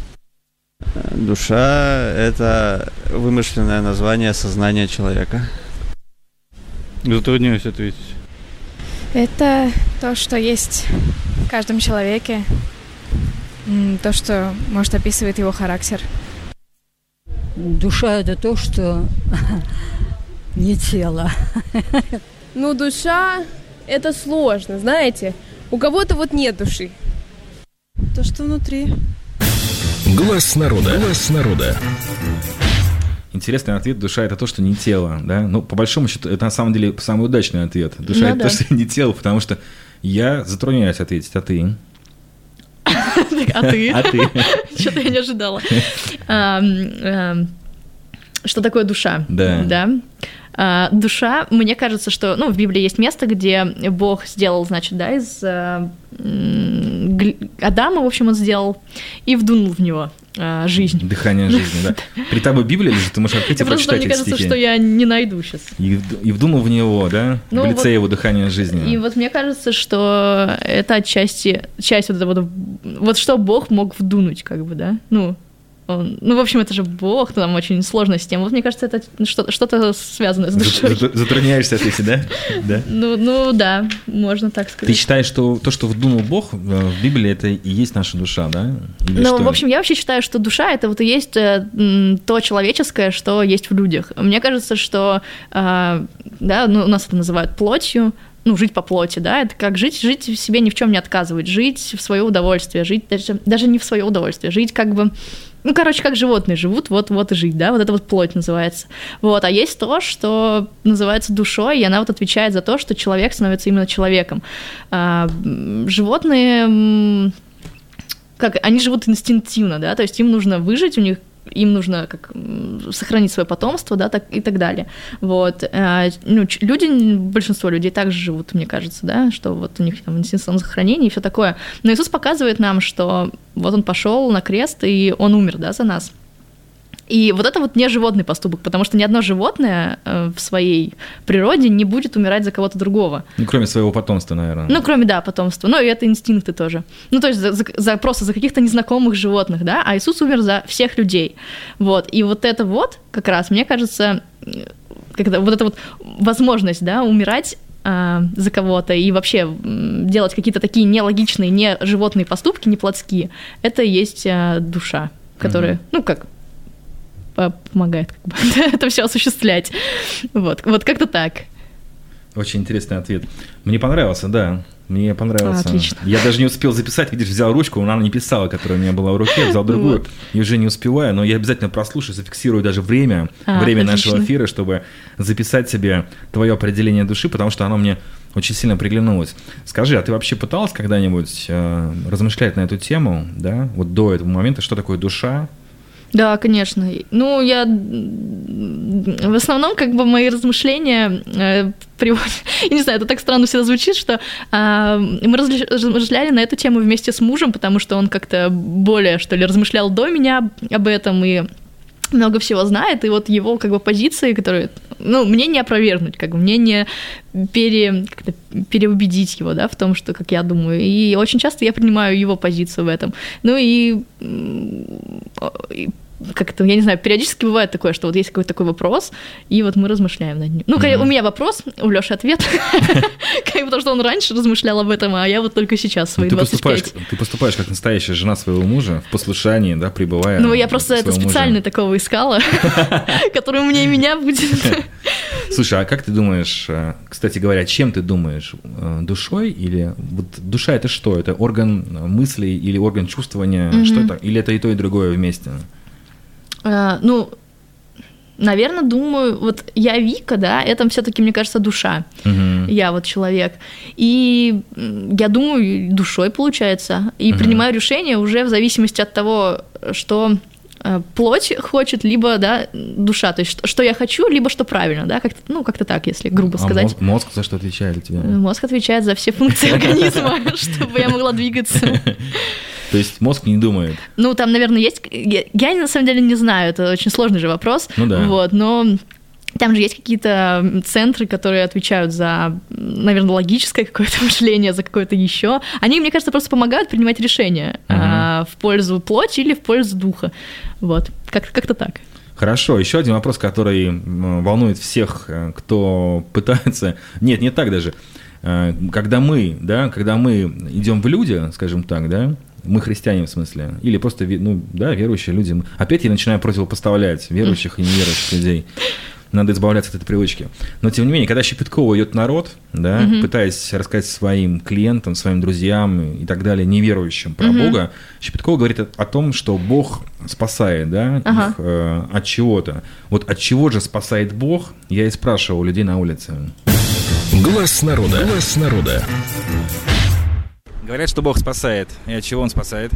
Душа – это вымышленное название сознания человека. Затрудняюсь ответить. Это то, что есть в каждом человеке, то, что, может, описывает его характер. Душа – это то, что не тело. Ну, душа – это сложно, знаете. У кого-то вот нет души. То, что внутри. Глаз народа. Глаз народа. Интересный ответ. Душа – это то, что не тело, да? Ну, по большому счету, это на самом деле самый удачный ответ. Душа – это то, что не тело, потому что я затрудняюсь ответить, а ты? А ты? Что-то я не ожидала. Что такое душа? Да. Душа, мне кажется, что, ну, в Библии есть место, где Бог сделал, значит, да, из Адама, в общем, он сделал и вдунул в него жизнь. Дыхание жизни, да. При тобой Библия лежит, ты можешь открыть и прочитать эти стихи. Мне кажется, что я не найду сейчас. И вдунул в него, да, в лице его дыхания жизни. И вот мне кажется, что это отчасти часть вот этого, вот что Бог мог вдунуть, как бы, да, ну, в общем, это же Бог, там очень сложная система. Вот мне кажется, это что-то связанное с душой. Затрудняешься ответить, да? Да? Ну да, можно так сказать. Ты считаешь, что то, что вдунул Бог в Библии, это и есть наша душа, да? В общем, я вообще считаю, что душа – это вот и есть то человеческое, что есть в людях. Мне кажется, что да, у нас это называют плотью, ну, жить по плоти, да, это как жить в себе ни в чем не отказывать, жить в свое удовольствие, жить даже не в свое удовольствие, жить как бы, ну, короче, как животные живут, вот и жить, да, вот это вот плоть называется. Вот, а есть то, что называется душой, и она вот отвечает за то, что человек становится именно человеком. Животные, они живут инстинктивно, да, то есть им нужно выжить, им нужно сохранить свое потомство, да, и так далее. Вот. Люди, большинство людей также живут, мне кажется, да, что вот у них там инстинкт самосохранения и все такое. Но Иисус показывает нам, что вот он пошел на крест, и он умер, да, за нас. И вот это вот не животный поступок, потому что ни одно животное в своей природе не будет умирать за кого-то другого. Ну, кроме своего потомства, наверное. Ну, кроме, да, потомства. Ну, и это инстинкты тоже. Ну, то есть просто за каких-то незнакомых животных, да, а Иисус умер за всех людей. Вот. И вот это вот как раз, мне кажется, вот эта вот возможность, да, умирать за кого-то и вообще делать какие-то такие нелогичные, не животные поступки, не плотские, это и есть душа, которая, помогает это все осуществлять. Вот как-то так. Очень интересный ответ. Мне понравился, да. Мне понравился. Отлично. Я даже не успел записать, видишь, взял ручку, она не писала, которая у меня была в руке, взял другую, вот. И уже не успеваю, но я обязательно прослушаю, зафиксирую даже время нашего эфира, чтобы записать себе твое определение души, потому что оно мне очень сильно приглянулось. Скажи, а ты вообще пыталась когда-нибудь размышлять на эту тему, да, вот до этого момента, что такое душа? Да, конечно. Ну, я в основном мои размышления приводят... Я не знаю, это так странно всегда звучит, что мы размышляли на эту тему вместе с мужем, потому что он как-то более, что ли, размышлял до меня об этом и много всего знает, и вот его позиции, которые, мне не опровергнуть, мне не переубедить его, да, в том, что, как я думаю, и очень часто я принимаю его позицию в этом, и как-то, я не знаю, периодически бывает такое, что вот есть какой-то такой вопрос, и вот мы размышляем над ним. У меня вопрос, у Лёши ответ, потому что он раньше размышлял об этом, а я вот только сейчас, свои 25. Ты поступаешь как настоящая жена своего мужа, в послушании, да, пребывая. Я просто это специально такого искала, который умнее меня будет. Слушай, а как ты думаешь, кстати говоря, чем ты думаешь, душой или... Вот душа — это что? Это орган мыслей или орган чувствования? Что это? Или это и то, и другое вместе? Наверное, думаю, вот я Вика, да, это все-таки, мне кажется, душа. Я вот человек. И я думаю, душой получается. И принимаю решение уже в зависимости от того, что плоть хочет, либо, да, душа. То есть, что я хочу, либо что правильно, да, как-то так, если грубо сказать. А мозг за что отвечает у тебя? Мозг отвечает за все функции организма, чтобы я могла двигаться. То есть мозг не думает? Там, наверное, есть... Я на самом деле не знаю, это очень сложный же вопрос. Да. Вот, но там же есть какие-то центры, которые отвечают за, наверное, логическое какое-то мышление, за какое-то еще. Они, мне кажется, просто помогают принимать решения в пользу плоти или в пользу духа. Вот, как-то так. Хорошо, еще один вопрос, который волнует всех, кто пытается... Нет, не так даже. Когда мы идем в люди, скажем так, да, мы христиане, в смысле, или просто, верующие люди. Опять я начинаю противопоставлять верующих и неверующих людей. Надо избавляться от этой привычки. Но, тем не менее, когда Щепеткова идет народ, да, пытаясь рассказать своим клиентам, своим друзьям и так далее, неверующим про Бога, Щепеткова говорит о том, что Бог спасает, да, их от чего-то. Вот от чего же спасает Бог, я и спрашивал у людей на улице. Глаз народа. Глаз народа. Говорят, что Бог спасает. И от чего Он спасает?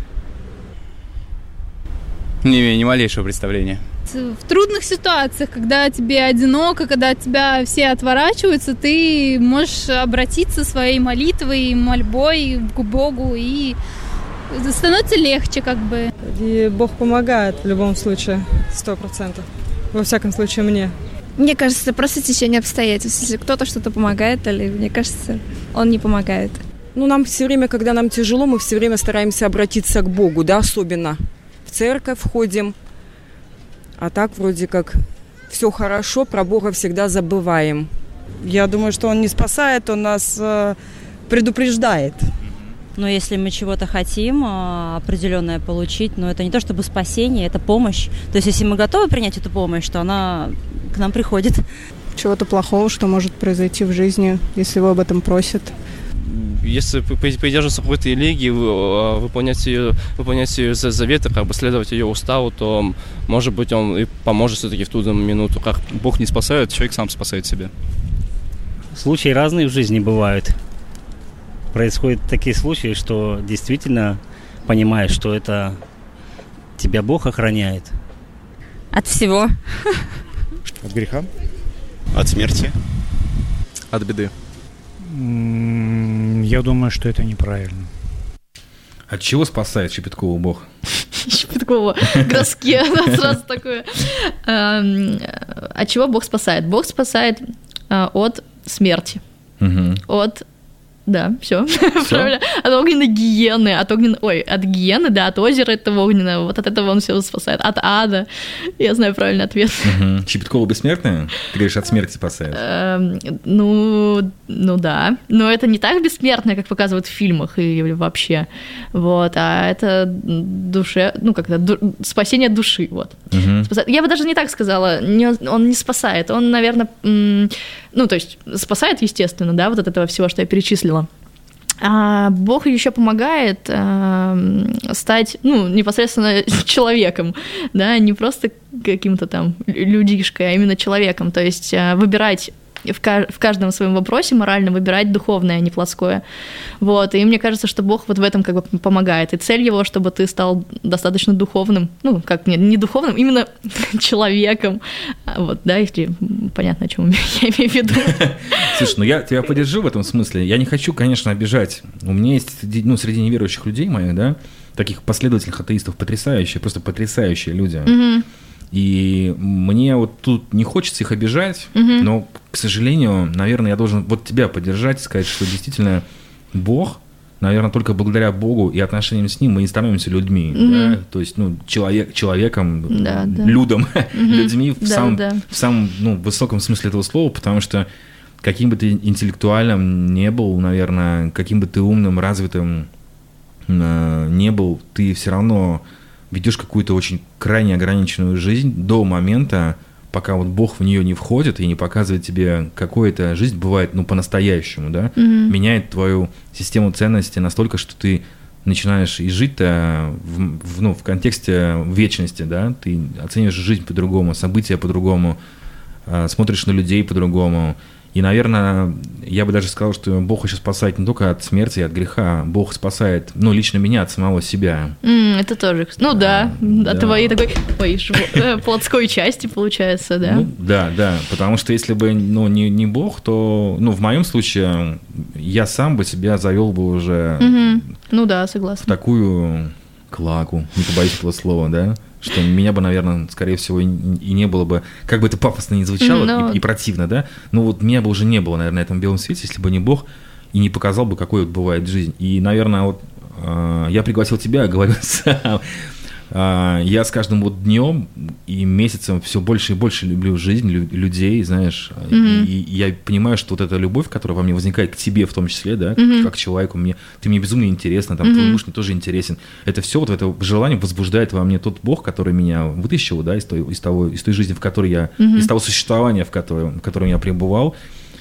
Не имею ни малейшего представления. В трудных ситуациях, когда тебе одиноко, когда от тебя все отворачиваются, ты можешь обратиться своей молитвой, мольбой к Богу, и становится легче И Бог помогает в любом случае, 100%. Во всяком случае, мне. Мне кажется, просто течение обстоятельств. Если кто-то что-то помогает, или мне кажется, он не помогает. Нам все время, когда нам тяжело, мы все время стараемся обратиться к Богу, да, особенно в церковь ходим. А так вроде как все хорошо, про Бога всегда забываем. Я думаю, что Он не спасает, Он нас предупреждает. Но если мы чего-то хотим определенное получить, но это не то чтобы спасение, это помощь. То есть если мы готовы принять эту помощь, то она к нам приходит. Чего-то плохого, что может произойти в жизни, если его об этом просят. Если придерживаться какой-то религии, выполнять ее заветы, следовать ее уставу, то, может быть, он и поможет все-таки в ту минуту. Как Бог не спасает, человек сам спасает себя. Случаи разные в жизни бывают. Происходят такие случаи, что действительно понимаешь, что это тебя Бог охраняет? От всего. От греха? От смерти? От беды? Я думаю, что это неправильно. От чего спасает Шепеткова Бог? Шепеткова, Гроске, сразу такое. От чего Бог спасает? Бог спасает от смерти, от... Да, все. Правильно. От огненной гиены, от гиены, да, от озера этого огненного, вот от этого он все спасает. От ада. Я знаю правильный ответ. Шепеткова бессмертная? Ты говоришь, от смерти спасает. Ну да. Но это не так бессмертное, как показывают в фильмах или вообще. Вот. А это спасение души. Вот. Я бы даже не так сказала. Он не спасает. Он, наверное, то есть спасает, естественно, да, вот от этого всего, что я перечислила. А Бог еще помогает стать, непосредственно человеком, да, не просто каким-то там людишкой, а именно человеком, то есть выбирать в каждом своем вопросе морально выбирать духовное, а не плоское. Вот. И мне кажется, что Бог вот в этом как бы помогает. И цель его, чтобы ты стал достаточно духовным, не духовным, именно человеком. Вот, да, если понятно, о чем я имею в виду. Слушай, я тебя поддержу в этом смысле. Я не хочу, конечно, обижать. У меня есть, среди неверующих людей моих, да, таких последовательных атеистов просто потрясающие люди. И мне вот тут не хочется их обижать, но, к сожалению, наверное, я должен вот тебя поддержать и сказать, что действительно Бог, наверное, только благодаря Богу и отношениям с Ним мы и становимся людьми, да? То есть, человеком, людом, людьми в самом высоком смысле этого слова, потому что каким бы ты интеллектуальным не был, наверное, каким бы ты умным, развитым не был, ты все равно ведешь какую-то очень крайне ограниченную жизнь до момента, пока вот Бог в нее не входит и не показывает тебе, какой эта жизнь бывает, по-настоящему, да, меняет твою систему ценностей настолько, что ты начинаешь и жить-то в контексте вечности, да, ты оцениваешь жизнь по-другому, события по-другому, смотришь на людей по-другому. И, наверное, я бы даже сказал, что Бог еще спасает не только от смерти и от греха, Бог спасает, лично меня от самого себя. Это тоже, от твоей такой, плотской части, получается, да? Да, потому что если бы, не Бог, то, в моем случае, я сам бы себя завел бы уже согласна. В такую клаку, не побоюсь этого слова, да? Что меня бы, наверное, скорее всего, и не было бы, как бы это пафосно не звучало и противно, да, но вот меня бы уже не было, наверное, на этом белом свете, если бы не Бог и не показал бы, какой вот бывает жизнь. И, наверное, вот я пригласил тебя, говорю сам, я с каждым вот днем и месяцем все больше и больше люблю жизнь, людей, знаешь, и я понимаю, что вот эта любовь, которая во мне возникает к тебе в том числе, да, как к человеку, ты мне безумно интересна, там, твой муж мне тоже интересен, это все вот это желание возбуждает во мне тот Бог, который меня вытащил, да, из той жизни, в которой я, из того существования, в котором я пребывал,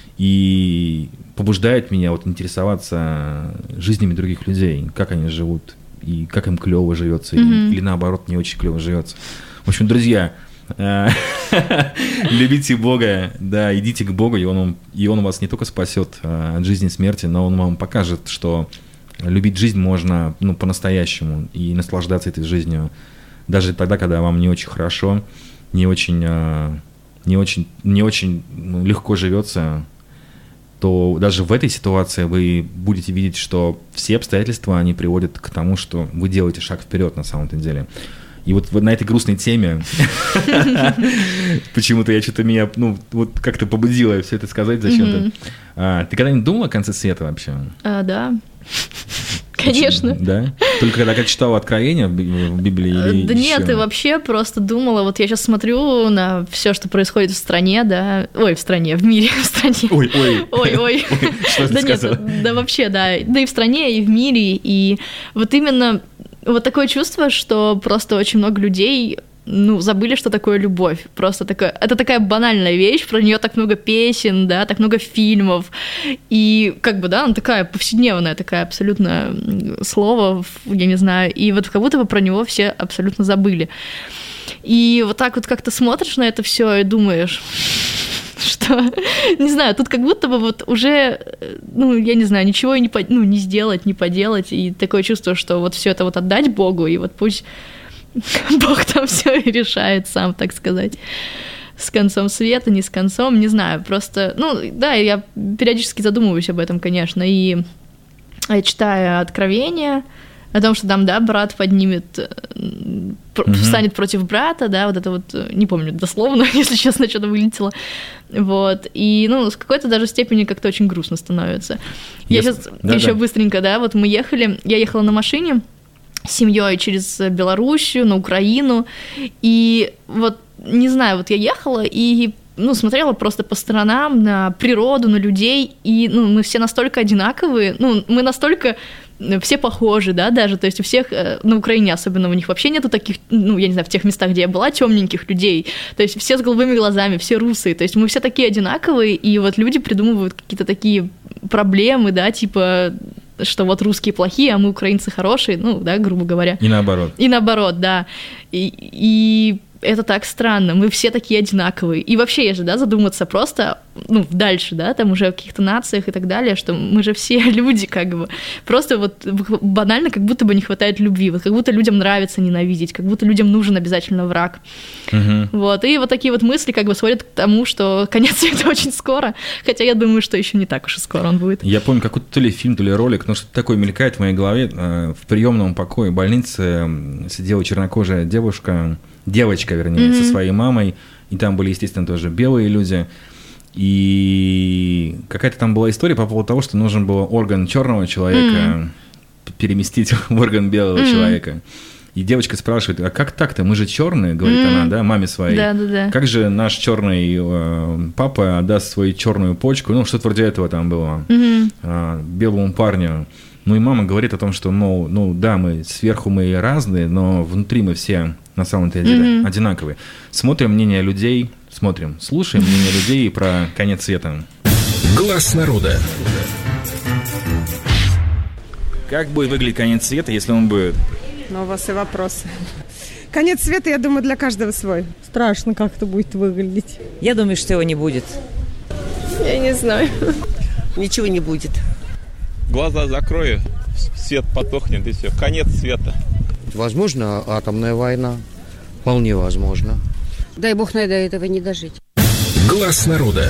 и побуждает меня вот интересоваться жизнями других людей, как они живут, и как им клево живется, или наоборот, не очень клево живется. В общем, друзья, любите Бога, да, идите к Богу, и Он вас не только спасет от жизни и смерти, но Он вам покажет, что любить жизнь можно, по-настоящему, и наслаждаться этой жизнью, даже тогда, когда вам не очень хорошо, не очень легко живется, то даже в этой ситуации вы будете видеть, что все обстоятельства, они приводят к тому, что вы делаете шаг вперед на самом-то деле. И вот на этой грустной теме почему-то меня как-то побудило все это сказать зачем-то. Ты когда-нибудь думала о конце света вообще? Да. Конечно. Да? Только когда читала Откровения в Библии? Да нет, и вообще просто думала, вот я сейчас смотрю на все, что происходит в стране, да, в мире, в стране. Ой. Что ты сказала? Да вообще, да и в стране, и в мире, и вот именно вот такое чувство, что просто очень много людей забыли, что такое любовь. Просто это такая банальная вещь, про нее так много песен, да, так много фильмов. И она такая повседневная, такая абсолютно слово, я не знаю, и вот как будто бы про него все абсолютно забыли. И вот так вот как-то смотришь на это все и думаешь, что, не знаю, тут как будто бы вот уже, ну, я не знаю, ничего не сделать, не поделать, и такое чувство, что вот все это вот отдать Богу, и вот пусть Бог там все и решает сам, так сказать. С концом света, не с концом, не знаю, просто, ну, да, я периодически задумываюсь об этом, конечно, и читая Откровения о том, что там, да, брат поднимет, встанет против брата, да, вот это вот, не помню дословно, если честно, что-то вылетело, вот, и, ну, с какой-то даже степени как-то очень грустно становится. Я сейчас еще быстренько, да, вот мы ехали, я ехала на машине с семьей через Белоруссию, на Украину, и вот, не знаю, вот я ехала и, ну, смотрела просто по сторонам, на природу, на людей, и, ну, мы все настолько одинаковые, ну, мы настолько все похожи, да, даже, то есть у всех, на Украине особенно, у них вообще нету таких, ну, я не знаю, в тех местах, где я была, темненьких людей, то есть все с голубыми глазами, все русые, то есть мы все такие одинаковые, и вот люди придумывают какие-то такие проблемы, да, типа, что вот русские плохие, а мы украинцы хорошие, ну, да, грубо говоря. И наоборот. И наоборот, да. И это так странно, мы все такие одинаковые. И вообще, если, да, задуматься просто, ну, дальше, да, там уже о каких-то нациях и так далее, что мы же все люди, как бы, просто вот банально как будто бы не хватает любви, вот как будто людям нравится ненавидеть, как будто людям нужен обязательно враг. Вот, и вот такие вот мысли как бы сводят к тому, что конец света очень скоро, хотя я думаю, что еще не так уж и скоро он будет. Я помню какой-то то ли фильм, то ли ролик, но что-то такое мелькает в моей голове. В приемном покое больницы сидела чернокожая девочка, вернее, со своей мамой, и там были, естественно, тоже белые люди, и какая-то там была история по поводу того, что нужен был орган черного человека переместить в орган белого человека. И девочка спрашивает, а как так-то, мы же черные, говорит она, да, маме своей. Да. Как же наш черный папа отдаст свою черную почку, ну, что-то вроде этого там было, белому парню. Ну и мама говорит о том, что, ну да, мы сверху мы разные, но внутри мы все на самом-то деле одинаковые. Смотрим мнение людей, слушаем мнение людей про конец света. Глаз народа. Как будет выглядеть конец света, если он будет? Ну, у вас и вопросы. Конец света, я думаю, для каждого свой. Страшно, как это будет выглядеть. Я думаю, что его не будет. Я не знаю. Ничего не будет. Глаза закрою, свет потухнет и все. Конец света. Возможно, атомная война. Вполне возможно. Дай бог, до этого не дожить. Глаз народа.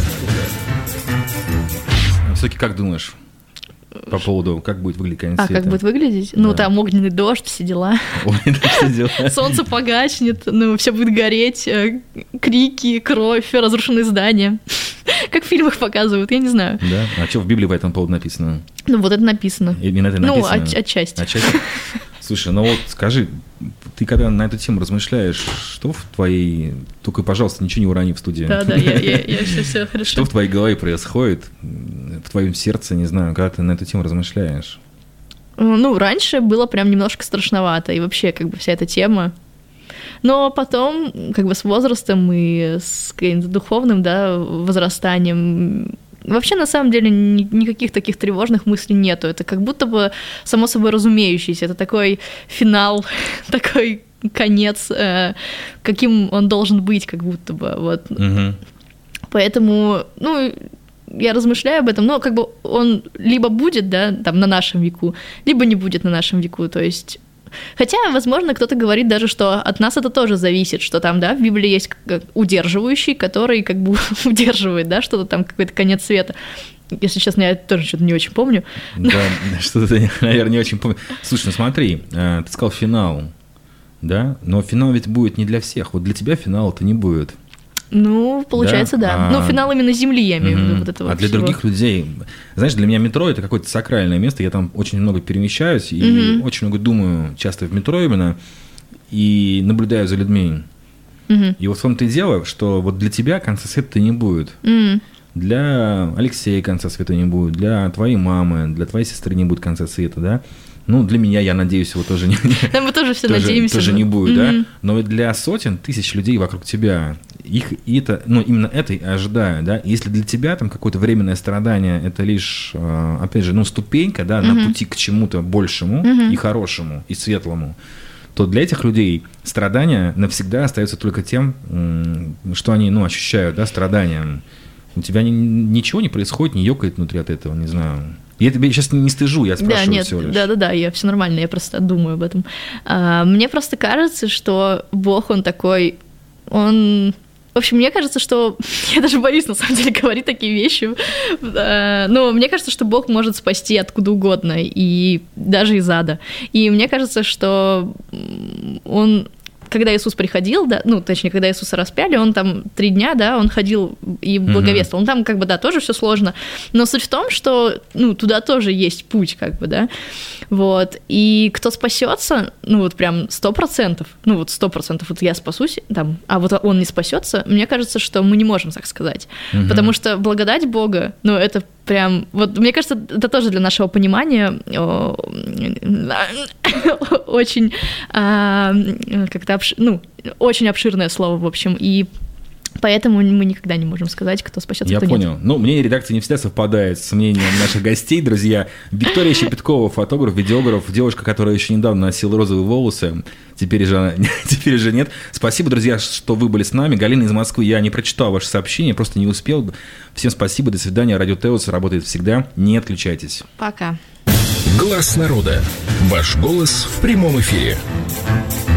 Все-таки как думаешь по поводу, как будет выглядеть конец света? Как будет выглядеть? Да. Ну, там огненный дождь, все дела. Солнце погаснет, ну, все будет гореть, крики, кровь, разрушенные здания. Как в фильмах показывают, я не знаю. Да? А что в Библии по этому поводу написано? Ну, вот это написано. Именно это написано? Ну, отчасти. Слушай, ну вот скажи, ты когда на эту тему размышляешь, что в твоей... Только, пожалуйста, ничего не урони в студии. Да, я все хорошо. Что в твоей голове происходит, в твоем сердце, не знаю, когда ты на эту тему размышляешь? Ну, раньше было прям немножко страшновато, и вообще как бы вся эта тема. Но потом, как бы с возрастом и с каким-то духовным, да, возрастанием, вообще на самом деле никаких таких тревожных мыслей нету. Это как будто бы само собой разумеющееся. Это такой финал, такой конец, каким он должен быть, как будто бы. Вот. Поэтому, ну, я размышляю об этом, но как бы он либо будет, да, там, на нашем веку, либо не будет на нашем веку. То есть хотя, возможно, кто-то говорит даже, что от нас это тоже зависит, что там, да, в Библии есть удерживающий, который как бы удерживает, да, что-то там, какой-то конец света. Если честно, я тоже что-то не очень помню. Да, что-то, наверное, не очень помню. Слушай, ну смотри, ты сказал финал, да, но финал ведь будет не для всех. Вот для тебя финала-то не будет. Ну, получается, да. Ну, финал именно Земли, я имею в виду. Вот этого а для всего. Других людей... Знаешь, для меня метро – это какое-то сакральное место, я там очень много перемещаюсь и очень много думаю часто в метро именно, и наблюдаю за людьми. И вот в том-то и дело, что вот для тебя конца света не будет. Для Алексея конца света не будет, для твоей мамы, для твоей сестры не будет конца света, да? Ну, для меня, я надеюсь, его тоже не... Да, мы тоже все надеемся. Тоже не будет, да? Но для сотен тысяч людей вокруг тебя, их и это, ну, именно это и ожидаю, да? Если для тебя там какое-то временное страдание, это лишь, опять же, ну, ступенька, да, на пути к чему-то большему и хорошему, и светлому, то для этих людей страдания навсегда остаются только тем, что они, ну, ощущают, да, страданием. У тебя ничего не происходит, не ёкает внутри от этого, не знаю. Я тебе сейчас не стыжу, я спрашиваю всего лишь. Да, я все нормально, я просто думаю об этом. Мне просто кажется, что Бог, он такой, он... В общем, мне кажется, что... Я даже боюсь, на самом деле, говорить такие вещи. Но мне кажется, что Бог может спасти откуда угодно, и даже из ада. И мне кажется, что он... Когда Иисус приходил, да, ну, точнее, когда Иисуса распяли, он там 3 дня, да, он ходил и благовествовал. Он там, как бы, да, тоже все сложно. Но суть в том, что, ну, туда тоже есть путь, как бы, да. Вот. И кто спасется, ну, вот прям 100%, ну, вот 100%, вот я спасусь, там, а вот он не спасется, мне кажется, что мы не можем так сказать. Потому что благодать Бога, ну, это прям, вот, мне кажется, это тоже для нашего понимания очень как-то, очень обширное слово, в общем, и поэтому мы никогда не можем сказать, кто спасется, кто нет. Я понял. Ну, мнение редакции не всегда совпадает с мнением наших гостей, друзья. Виктория Щепеткова, фотограф, видеограф, девушка, которая еще недавно носила розовые волосы, теперь же нет. Спасибо, друзья, что вы были с нами. Галина из Москвы, я не прочитал ваше сообщение, просто не успел. Всем спасибо, до свидания. Радио Теос работает всегда. Не отключайтесь. Пока. Глаз народа. Ваш голос в прямом эфире.